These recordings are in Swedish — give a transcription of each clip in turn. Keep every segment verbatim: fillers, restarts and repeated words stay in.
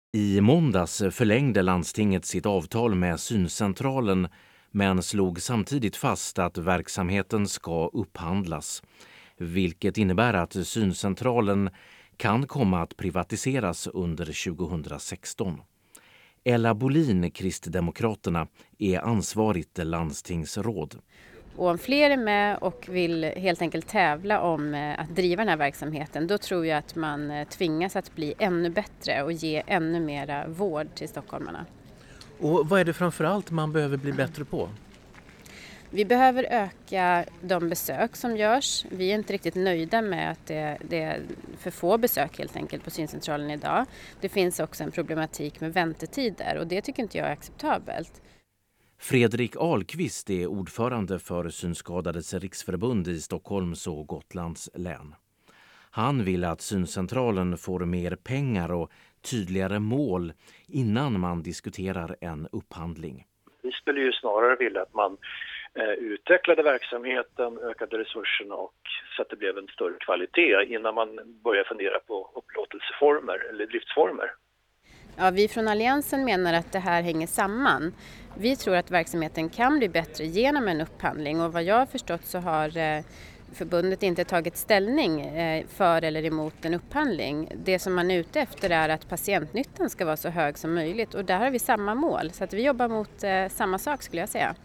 I måndags förlängde landstinget sitt avtal med syncentralen men slog samtidigt fast att verksamheten ska upphandlas, vilket innebär att syncentralen kan komma att privatiseras under tjugohundrasexton. Ella Bolin, Kristdemokraterna, är ansvarigt landstingsråd. Och om fler är med och vill helt enkelt tävla om att driva den här verksamheten, då tror jag att man tvingas att bli ännu bättre och ge ännu mera vård till stockholmarna. Och vad är det framförallt man behöver bli bättre på? Vi behöver öka de besök som görs. Vi är inte riktigt nöjda med att det, det är för få besök helt enkelt på syncentralen idag. Det finns också en problematik med väntetider och det tycker inte jag är acceptabelt. Fredrik Ahlqvist är ordförande för Synskadades riksförbund i Stockholms och Gotlands län. Han vill att syncentralen får mer pengar och tydligare mål innan man diskuterar en upphandling. Vi skulle ju snarare vilja att man eh, utvecklade verksamheten, ökade resurserna och så att det blev en större kvalitet innan man börjar fundera på upplåtelseformer eller driftsformer. Ja, vi från Alliansen menar att det här hänger samman. Vi tror att verksamheten kan bli bättre genom en upphandling och vad jag har förstått så har eh, förbundet inte tagit ställning eh, för eller emot en upphandling. Det som man är ute efter är att patientnyttan ska vara så hög som möjligt och där har vi samma mål så att vi jobbar mot eh, samma sak skulle jag säga.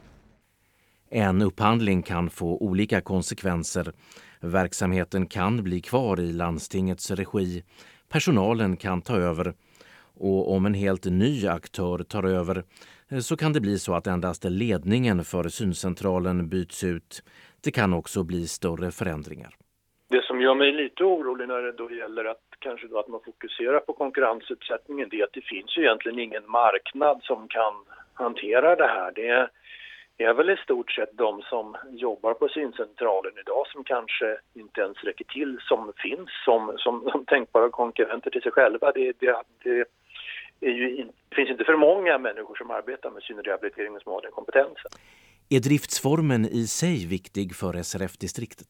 En upphandling kan få olika konsekvenser. Verksamheten kan bli kvar i landstingets regi, personalen kan ta över. Och om en helt ny aktör tar över så kan det bli så att endast ledningen för syncentralen byts ut. Det kan också bli större förändringar. Det som gör mig lite orolig när det då gäller att kanske då att man fokuserar på konkurrensutsättningen det är att det finns ju egentligen ingen marknad som kan hantera det här. Det är väl i stort sett de som jobbar på syncentralen idag som kanske inte ens räcker till som finns som, som, som tänkbara konkurrenter till sig själva. Det, det, det är ju, det finns inte för många människor som arbetar med synrehabilitering som har den kompetensen. Är driftsformen i sig viktig för S R F-distriktet?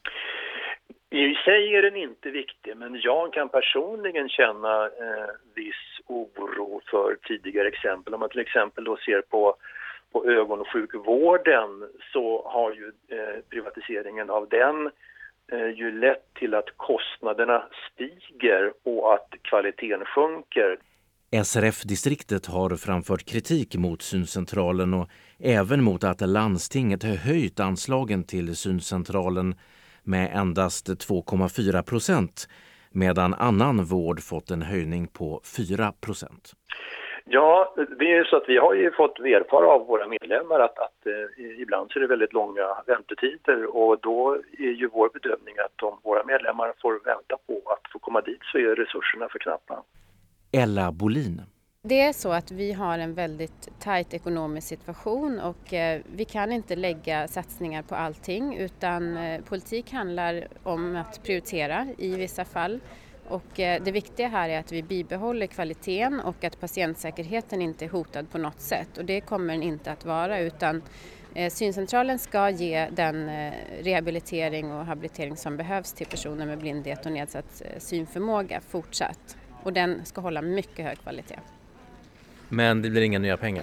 I sig är den inte viktig, men jag kan personligen känna eh, viss oro för tidigare exempel. Om man till exempel då ser på, på ögonsjukvården så har ju eh, privatiseringen av den eh, ju lett till att kostnaderna stiger och att kvaliteten sjunker. S R F-distriktet har framfört kritik mot syncentralen och även mot att landstinget har höjt anslagen till syncentralen med endast två komma fyra procent medan annan vård fått en höjning på fyra procent. Ja, det är så att vi har ju fått erfara av våra medlemmar att, att eh, ibland så är det väldigt långa väntetider och då är ju vår bedömning att om våra medlemmar får vänta på att få komma dit så är resurserna för knappa. Ella Bolin. Det är så att vi har en väldigt tajt ekonomisk situation och eh, vi kan inte lägga satsningar på allting utan eh, politik handlar om att prioritera i vissa fall. Och eh, det viktiga här är att vi bibehåller kvaliteten och att patientsäkerheten inte är hotad på något sätt. Och det kommer den inte att vara utan eh, syncentralen ska ge den eh, rehabilitering och habilitering som behövs till personer med blindhet och nedsatt eh, synförmåga fortsatt. Och den ska hålla mycket hög kvalitet. Men det blir inga nya pengar?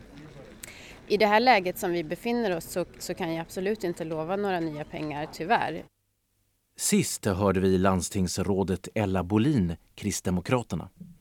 I det här läget som vi befinner oss så, så kan jag absolut inte lova några nya pengar, tyvärr. Sist hörde vi landstingsrådet Ella Bolin, Kristdemokraterna.